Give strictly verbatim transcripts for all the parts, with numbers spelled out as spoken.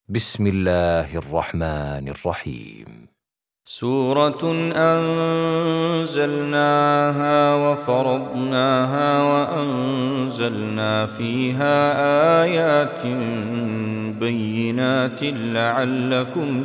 بسم الله الرحمن الرحيم. سورة أنزلناها وفرضناها وأنزلنا فيها آيات بينات لعلكم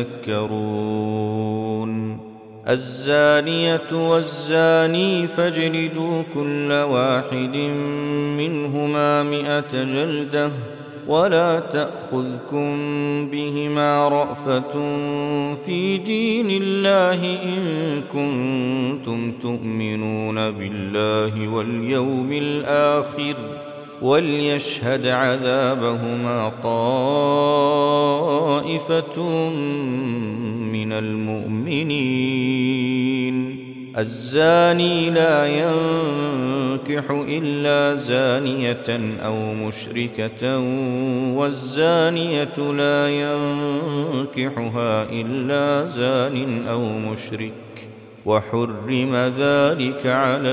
تذكرون. الزانية والزاني فاجلدوا كل واحد منهما مئة جلدة ولا تأخذكم بهما رأفة في دين الله إن كنتم تؤمنون بالله واليوم الآخر وليشهد عذابهما طائفة من المؤمنين. الزاني لا ينكح إلا زانية أو مشركة والزانية لا ينكحها إلا زان أو مشرك وحرم ذلك على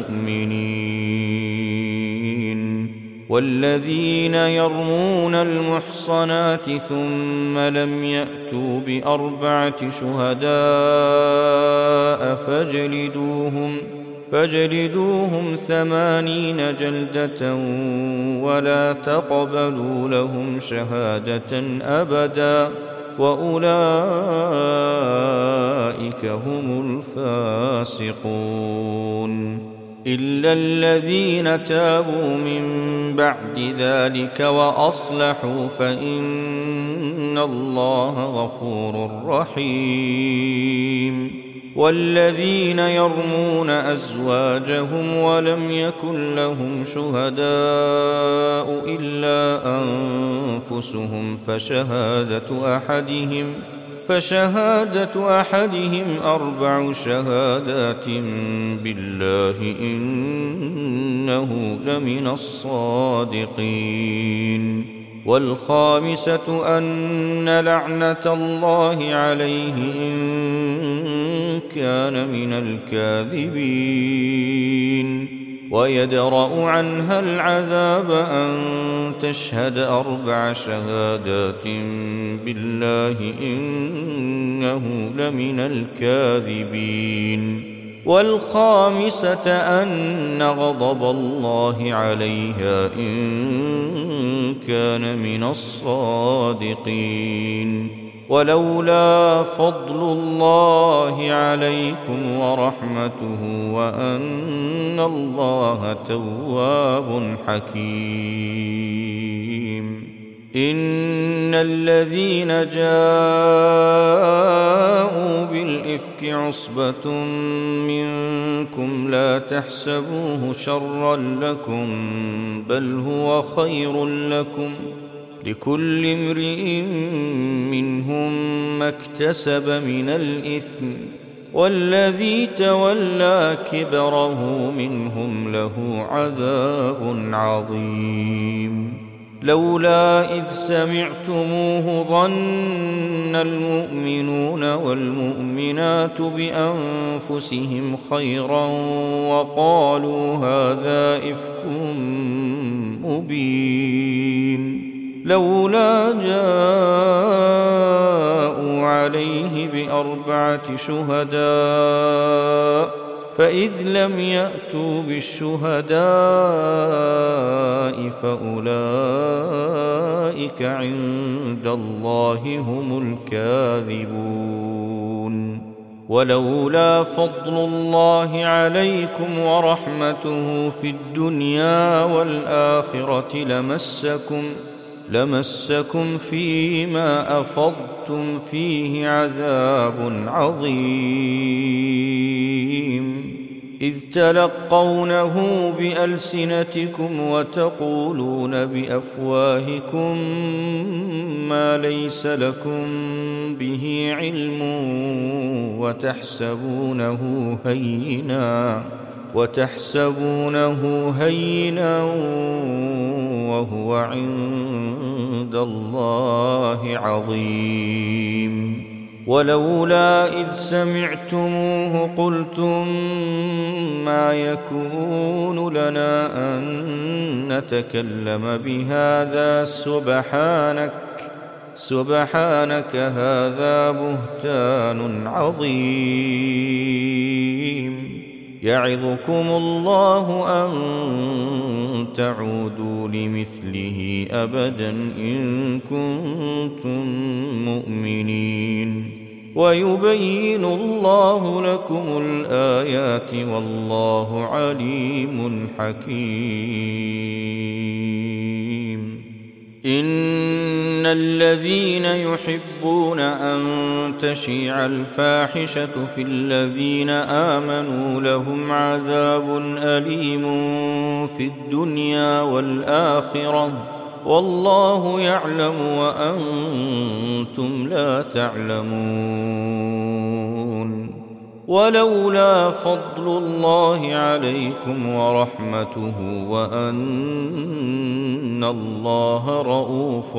المؤمنين. والذين يرمون المحصنات ثم لم يأتوا بأربعة شهداء فاجلدوهم فاجلدوهم ثمانين جلدة ولا تقبلوا لهم شهادة أبدا وأولئك هم الفاسقون. إلا الذين تابوا من بعد ذلك وأصلحوا فإن الله غفور رحيم. والذين يرمون أزواجهم ولم يكن لهم شهداء إلا أنفسهم فشهادة أحدهم فشهادة أحدهم أربع شهادات بالله إنه لمن الصادقين. والخامسة أن لعنة الله عليه إن كان من الكاذبين. ويدرأ عنها العذاب أن تشهد أربع شهادات بالله إنه لمن الكاذبين. والخامسة أن غضب الله عليها إن كان من الصادقين. ولولا فضل الله عليكم ورحمته وأن الله تواب حكيم. إن الذين جاءوا بالإفك عصبة منكم لا تحسبوه شرا لكم بل هو خير لكم لكل امرئ منهم ما اكتسب من الإثم والذي تولى كبره منهم له عذاب عظيم. لولا إذ سمعتموه ظن المؤمنون والمؤمنات بأنفسهم خيرا وقالوا هذا إفك مبين. لولا جاءوا عليه بأربعة شهداء فإذ لم يأتوا بالشهداء فأولئك عند الله هم الكاذبون. ولولا فضل الله عليكم ورحمته في الدنيا والآخرة لمسكم لمسكم فيما أفضتم فيه عذاب عظيم. إذ تلقونه بألسنتكم وتقولون بأفواهكم ما ليس لكم به علم وتحسبونه هينا وتحسبونه هينا وهو عند الله عظيم. ولولا إذ سمعتموه قلتم ما يكون لنا أن نتكلم بهذا سبحانك سبحانك هذا بهتان عظيم. يعظكم الله أن تعودوا لمثله أبدا إن كنتم مؤمنين. ويبين الله لكم الآيات والله عليم حكيم. إن الذين يحبون أن تشيع الفاحشة في الذين آمنوا لهم عذاب أليم في الدنيا والآخرة والله يعلم وأنتم لا تعلمون. ولولا فضل الله عليكم ورحمته وأن الله رءوف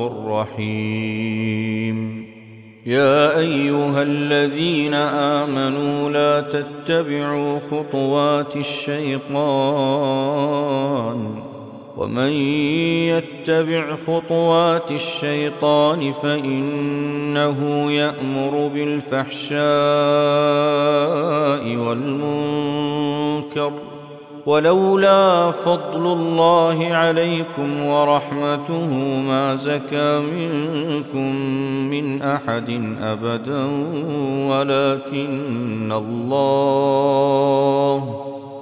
رحيم. يا أيها الذين آمنوا لا تتبعوا خطوات الشيطان ومن يتبع خطوات الشيطان فإنه يأمر بالفحشاء والمنكر ولولا فضل الله عليكم ورحمته ما زكى منكم من أحد أبدا ولكن الله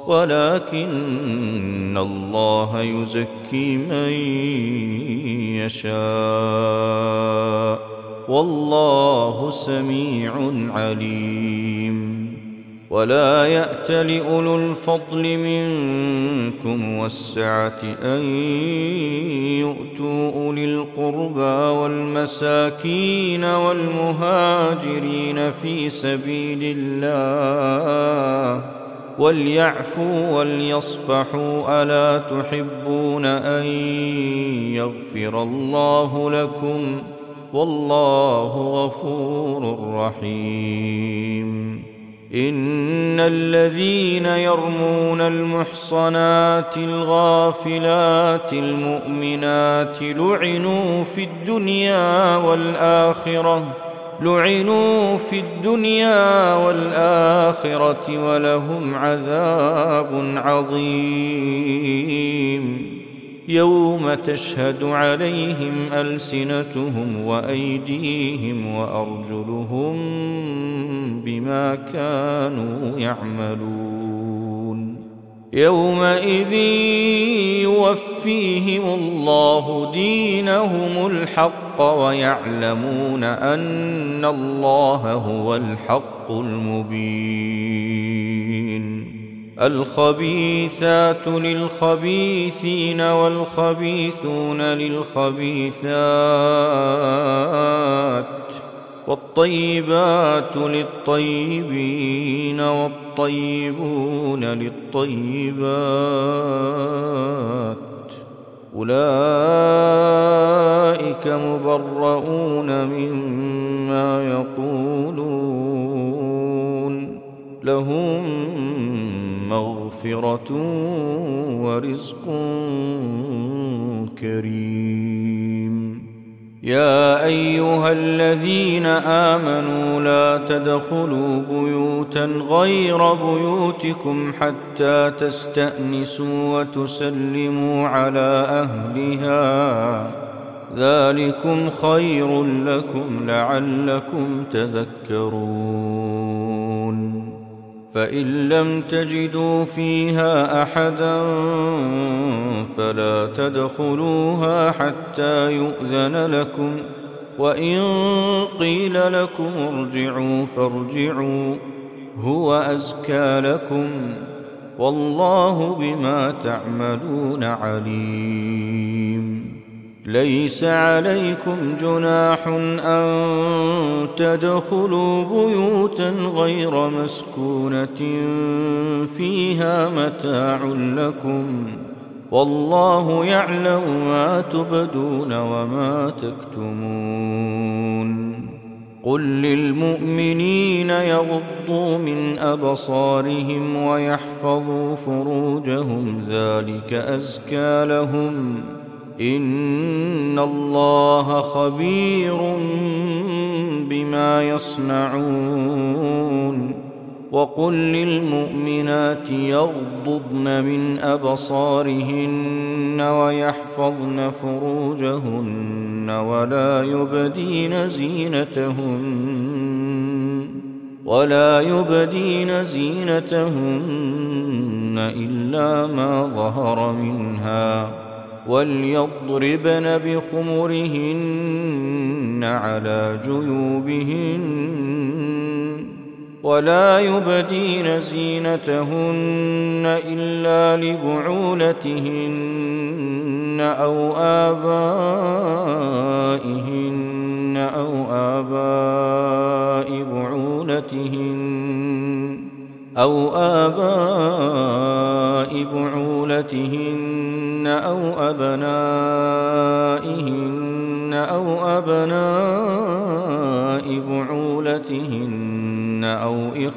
ولكن الله يزكي من يشاء والله سميع عليم. ولا يأت لأولو الفضل منكم والسعة أن يؤتوا أولي القربى والمساكين والمهاجرين في سبيل الله وليعفوا وليصفحوا ألا تحبون أن يغفر الله لكم والله غفور رحيم. إن الذين يرمون المحصنات الغافلات المؤمنات لعنوا في الدنيا والآخرة لعنوا في الدنيا والآخرة ولهم عذاب عظيم. يوم تشهد عليهم ألسنتهم وأيديهم وأرجلهم بما كانوا يعملون. يومئذ يوفيهم الله دينهم الحق ويعلمون أن الله هو الحق المبين. الخبيثات للخبيثين والخبيثون للخبيثات والطيبات للطيبين والطيبون للطيبات أولئك مبرؤون مما يقولون لهم مغفرة ورزق كريم. يا أيها الذين آمنوا لا تدخلوا بيوتا غير بيوتكم حتى تستأنسوا وتسلموا على أهلها ذلكم خير لكم لعلكم تذكرون. فإن لم تجدوا فيها أحدا فلا تدخلوها حتى يؤذن لكم وإن قيل لكم ارجعوا فارجعوا هو أزكى لكم والله بما تعملون عليم. ليس عليكم جناح أن تدخلوا بيوتا غير مسكونة فيها متاع لكم والله يعلم ما تبدون وما تكتمون. قل للمؤمنين يغضوا من أبصارهم ويحفظوا فروجهم ذلك أزكى لهم إن الله خبير بما يصنعون وقل للمؤمنات يغضضن من أبصارهن ويحفظن فروجهن ولا يبدين زينتهن ولا يبدين زينتهن إلا ما ظهر منها وليضربن بخمرهن على جيوبهن ولا يبدين زينتهن إلا لبعولتهن أو آبائهن أو آباء بعولتهن أو آباء بعولتهن أو أبنائهن أو أبناء بعولتهن أو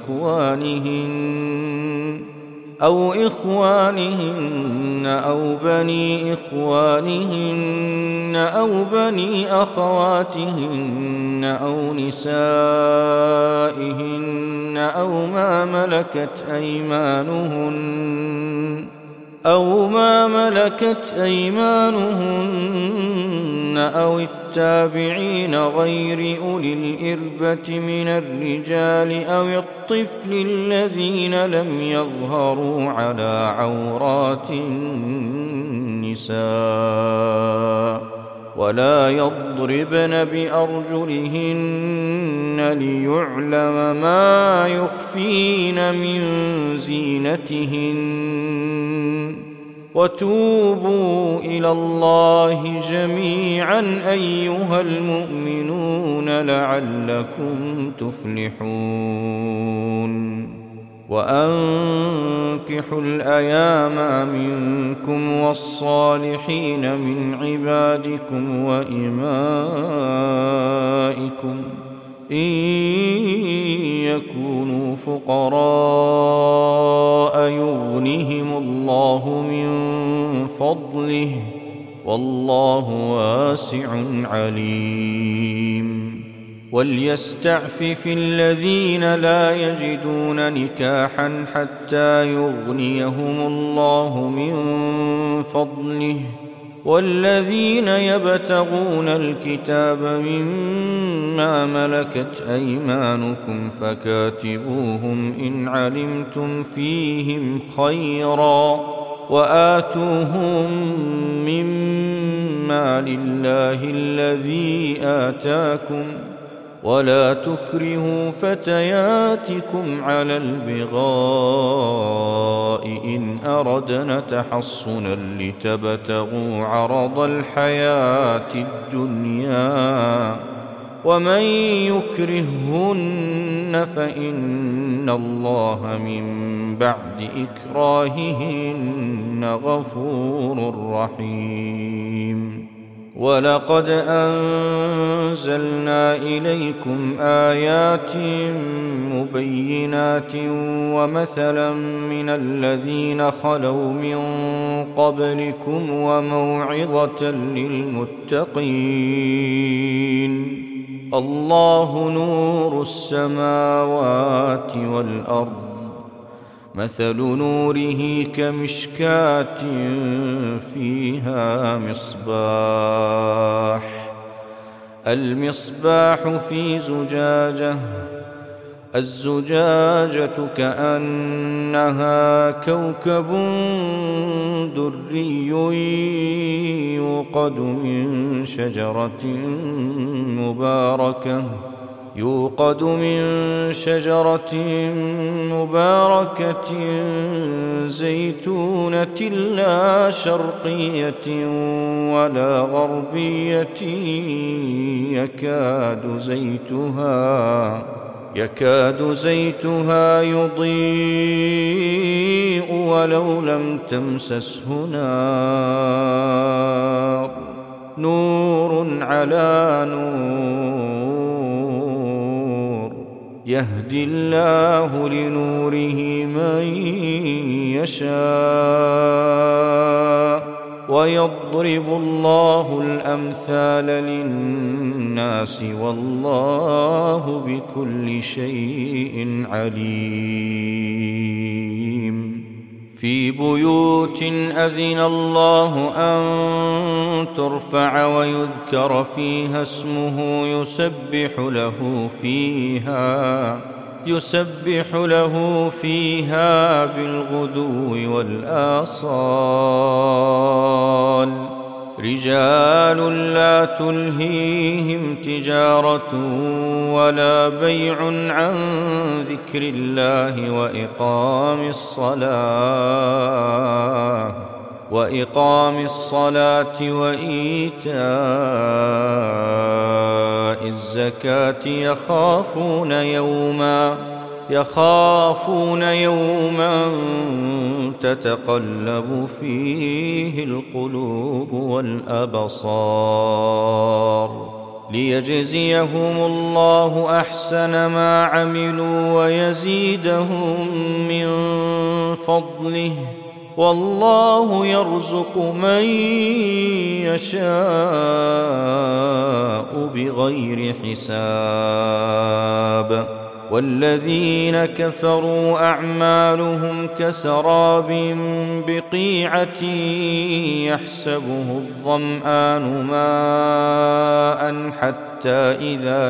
إخوانهن أو إخوانهن أو بني إخوانهن أو بني أخواتهن أو نسائهن أو ما ملكت أيمانهن أو ما ملكت أيمانهن أو التابعين غير أولي الإربة من الرجال أو الطفل الذين لم يظهروا على عورات النساء ولا يضربن بأرجلهن ليعلم ما يخفين من زينتهن وتوبوا إلى الله جميعا أيها المؤمنون لعلكم تفلحون وأنكحوا الأيام منكم والصالحين من عبادكم وإمائكم إن يكونوا فقراء يغنهم الله من فضله والله واسع عليم وليستعفف الذين لا يجدون نكاحا حتى يغنيهم الله من فضله والذين يبتغون الكتاب مما ملكت أيمانكم فكاتبوهم إن علمتم فيهم خيرا وآتوهم مما لله الذي آتاكم ولا تكرهوا فتياتكم على البغاء إن أردنا تحصنا لتبتغوا عرض الحياة الدنيا ومن يكرهن فإن الله من بعد إكراههن غفور رحيم ولقد أنزلنا إليكم آيات مبينات ومثلا من الذين خلوا من قبلكم وموعظة للمتقين الله نور السماوات والأرض مثل نوره كمشكاة فيها مصباح المصباح في زجاجة الزجاجة كأنها كوكب دري يوقد من شجرة مباركة يوقد من شجرة مباركة زيتونة لا شرقية ولا غربية يكاد زيتها يكاد زيتها يضيء ولو لم تمسسه نار نور على نور يهدي الله لنوره من يشاء ويضرب الله الأمثال للناس والله بكل شيء عليم. في بيوت أذن الله أن ترفع ويذكر فيها اسمه يسبح له فيها يسبح له فيها بالغدو والآصال رجال لا تلهيهم تجارة ولا بيع عن ذكر الله وإقام الصلاة وإقام الصلاة وإيتاء الزكاة يخافون يوما يخافون يوما تتقلب فيه القلوب والأبصار ليجزيهم الله أحسن ما عملوا ويزيدهم من فضله والله يرزق من يشاء بغير حساب. والذين كفروا أعمالهم كسراب بقيعة يحسبه الظمآن ماء حتى إذا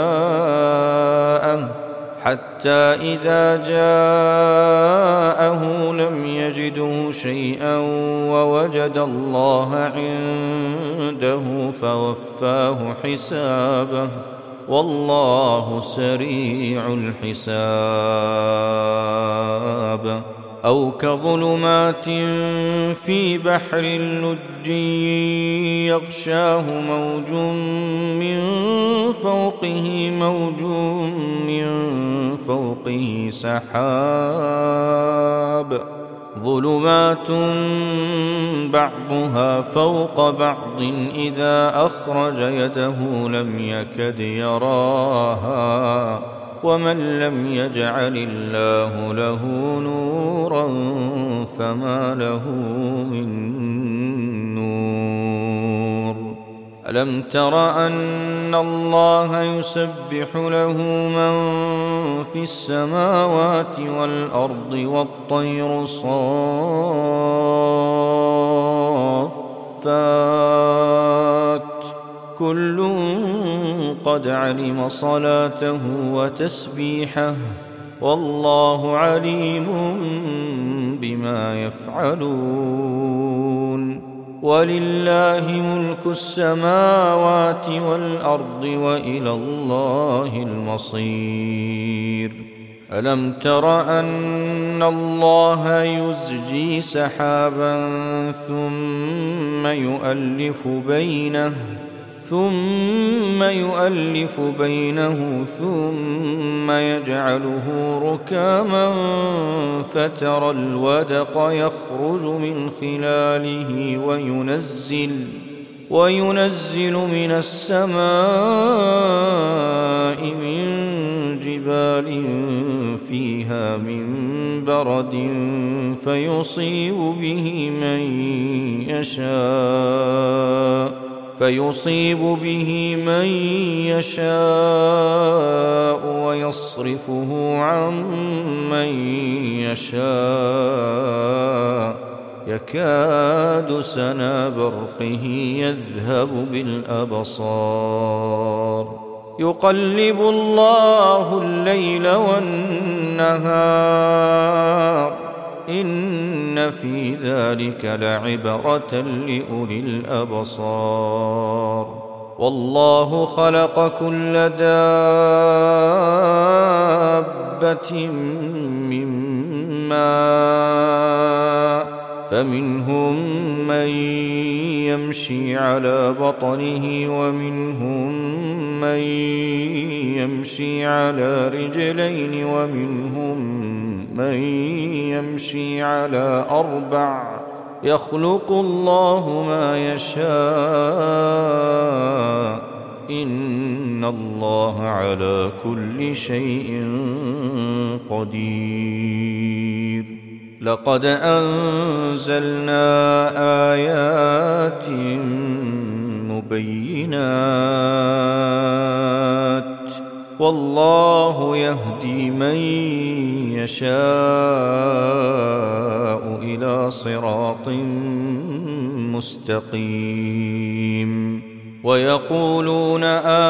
جاءه حتى إذا جاءه لم يجده شيئا ووجد الله عنده فوفاه حسابه والله سريع الحساب. أو كظلمات في بحر لج يغشاه موج من فوقه موج من فوقه سحاب ظلمات بعضها فوق بعض إذا أخرج يده لم يكد يراها ومن لم يجعل الله له نورا فما له من نور. ألم تر أن الله يسبح له من في السماوات والأرض والطير صافات كل قد علم صلاته وتسبيحه والله عليم بما يفعلون. ولله ملك السماوات والأرض وإلى الله المصير. ألم تر أن الله يزجي سحابا ثم يؤلف بينه ثم يؤلف بينه ثم يجعله ركاما فترى الودق يخرج من خلاله وينزل وينزل من السماء من جبال فيها من برد فيصيب به من يشاء فيصيب به من يشاء ويصرفه عن من يشاء يكاد سنا برقه يذهب بالأبصار يقلب الله الليل والنهار إن في ذلك لعبرة لأولي الأبصار. والله خلق كل دابة من ماء فمنهم من يمشي على بطنه ومنهم من يمشي على رجلين ومنهم من يمشي على أربع يخلق الله ما يشاء إن الله على كل شيء قدير. لقد أنزلنا آيات مبينات والله يهدي من يشاء إلى صراط مستقيم ويقولون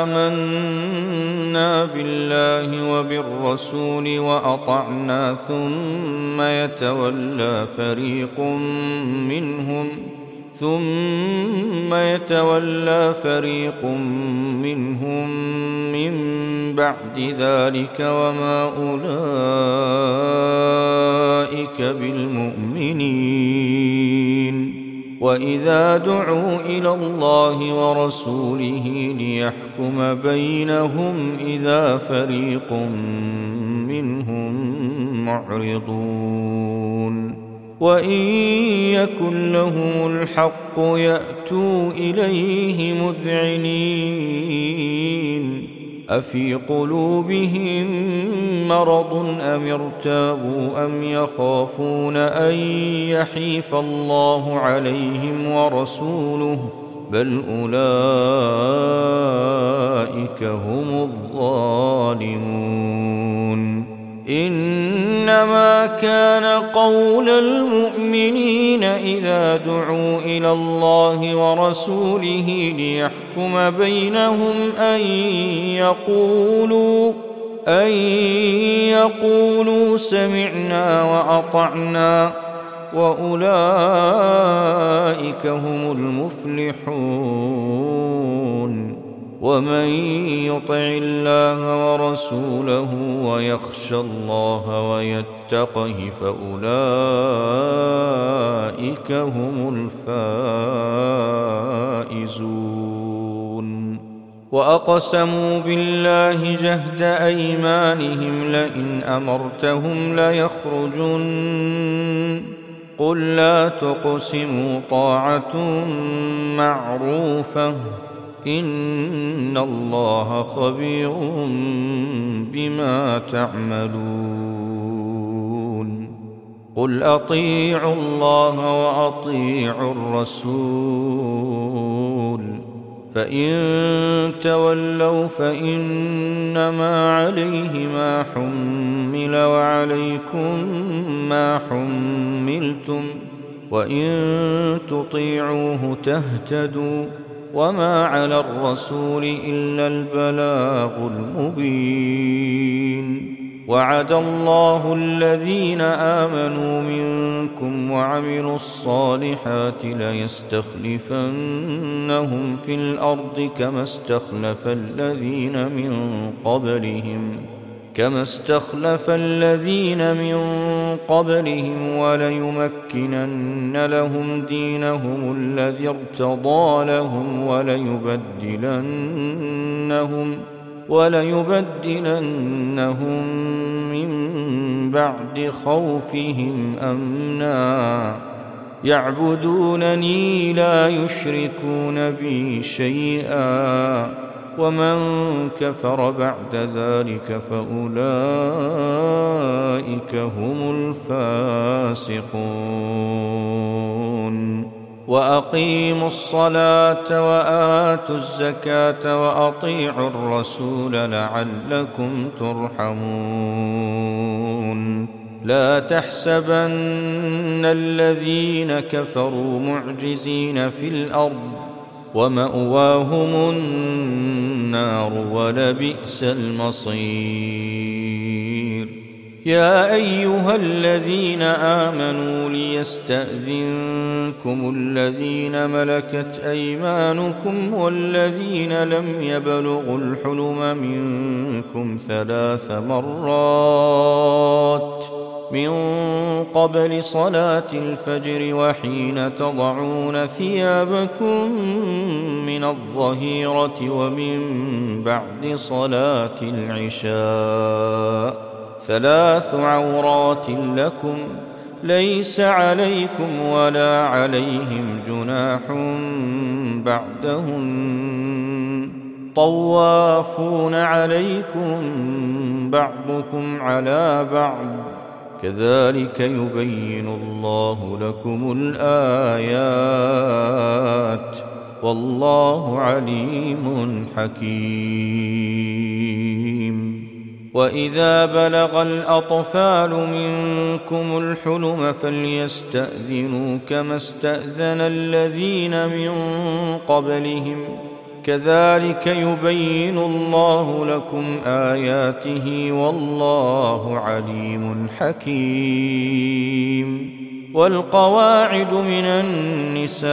آمنا بالله وبالرسول وأطعنا ثم يتولى فريق منهم ثم يتولى فريق منهم من بعد ذلك وما أولئك بالمؤمنين وإذا دعوا إلى الله ورسوله ليحكم بينهم إذا فريق منهم معرضون وإن يكن لهم الحق يأتوا إليه مذعنين أفي قلوبهم مرض أم ارتابوا أم يخافون أن يحيف الله عليهم ورسوله بل أولئك هم الظالمون إنما كان قول المؤمنين إذا دعوا إلى الله ورسوله ليحكم بينهم أن يقولوا أن يقولوا سمعنا وأطعنا وأولئك هم المفلحون ومن يطع الله ورسوله ويخشى الله ويتقه فأولئك هم الفائزون وأقسموا بالله جهد أيمانهم لئن أمرتهم ليخرجن قل لا تقسموا طاعة معروفة إن الله خبير بما تعملون قل أطيعوا الله وأطيعوا الرسول فإن تولوا فإنما عليه ما حمل وعليكم ما حملتم وإن تطيعوه تهتدوا وما على الرسول إلا البلاغ المبين وعد الله الذين آمنوا منكم وعملوا الصالحات ليستخلفنهم في الأرض كما استخلف الذين من قبلهم كما استخلف الذين من قبلهم وليمكنن لهم دينهم الذي ارتضى لهم وليبدلنهم وليبدلنهم من بعد خوفهم أمنا يعبدونني لا يشركون بي شيئا ومن كفر بعد ذلك فأولئك هم الفاسقون وأقيموا الصلاة وآتوا الزكاة وأطيعوا الرسول لعلكم ترحمون لا تحسبن الذين كفروا معجزين في الأرض ومأواهم النار ولبئس المصير يا أيها الذين آمنوا ليستأذنكم الذين ملكت أيمانكم والذين لم يبلغوا الحلم منكم ثلاث مرات من قبل صلاة الفجر وحين تضعون ثيابكم من الظهيرة ومن بعد صلاة العشاء ثلاث عورات لكم ليس عليكم ولا عليهم جناح بعدهن طوافون عليكم بعضكم على بعض كذلك يبين الله لكم الآيات والله عليم حكيم. وإذا بلغ الأطفال منكم الحلم فليستأذنوا كما استأذن الذين من قبلهم كذلك يبين الله لكم آياته والله عليم حكيم. والقواعد من النساء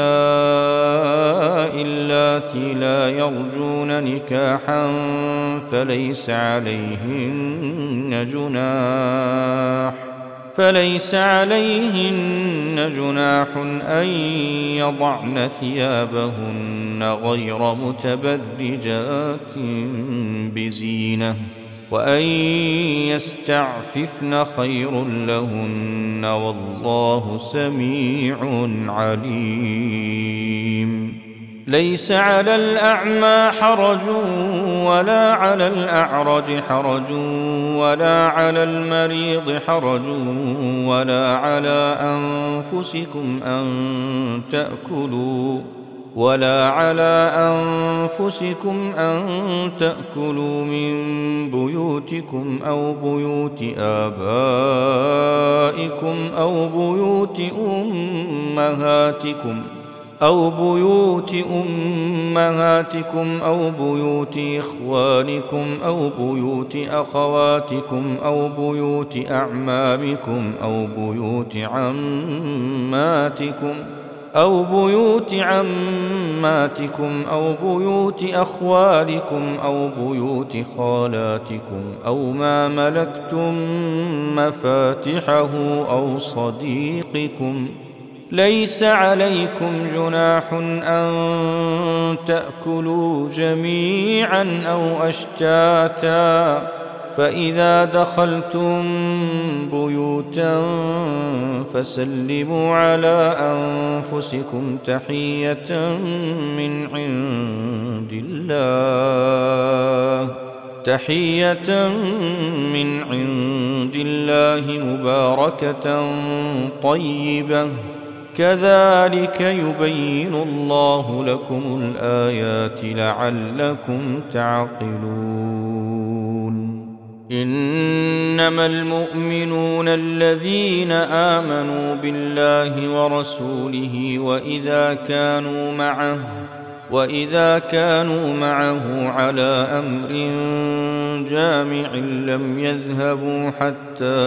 اللاتي لا يرجون نكاحا فليس عليهن جناح فليس عليهن جناح أن يضعن ثيابهن غير متبرجات بزينة وأن يستعففن خير لهن والله سميع عليم. ليس على الأعمى حرج ولا على الأعرج حرج ولا على المريض حرج ولا على أنفسكم أن تأكلوا ولا على أنفسكم أن تأكلوا من بيوتكم أو بيوت آبائكم أو بيوت أمهاتكم أو بيوت أمهاتكم أو بيوت إخوانكم أو بيوت أخواتكم أو بيوت أعمامكم أو بيوت عماتكم أو بيوت عماتكم أو بيوت أخوالكم أو بيوت خالاتكم أو ما ملكتم مفاتحه أو صديقكم. ليس عليكم جناح أن تأكلوا جميعا أو أشتاتا فإذا دخلتم بيوتا فسلموا على أنفسكم تحية من عند الله تحية من عند الله مباركة طيبة كذلك يبين الله لكم الآيات لعلكم تعقلون. إنما المؤمنون الذين آمنوا بالله ورسوله وإذا كانوا معه وإذا كانوا معه على أمر جامع لم يذهبوا حتى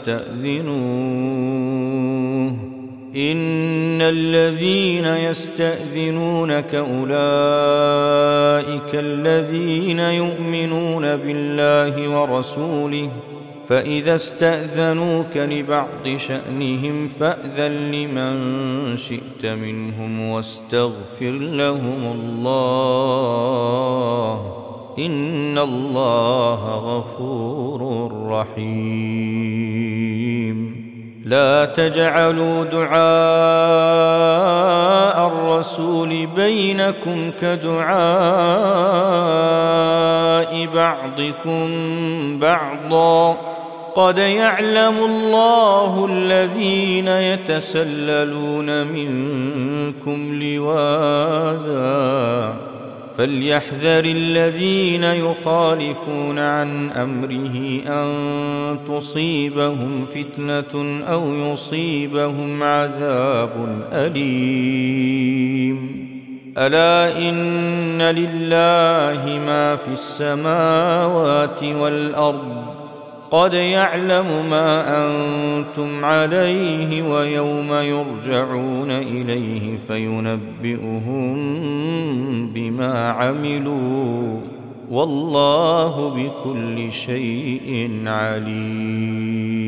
يستأذنوه إن الذين يستأذنونك أولئك الذين يؤمنون بالله ورسوله فإذا استأذنوك لبعض شأنهم فأذن لمن شئت منهم واستغفر لهم الله إن الله غفور رحيم. لا تجعلوا دعاء الرسول بينكم كدعاء بعضكم بعضا قد يعلم الله الذين يتسللون منكم لواذا فليحذر الذين يخالفون عن أمره أن تصيبهم فتنة أو يصيبهم عذاب أليم. ألا إن لله ما في السماوات والأرض قد يعلم ما أنتم عليه ويوم يرجعون إليه فينبئهم بما عملوا والله بكل شيء عليم.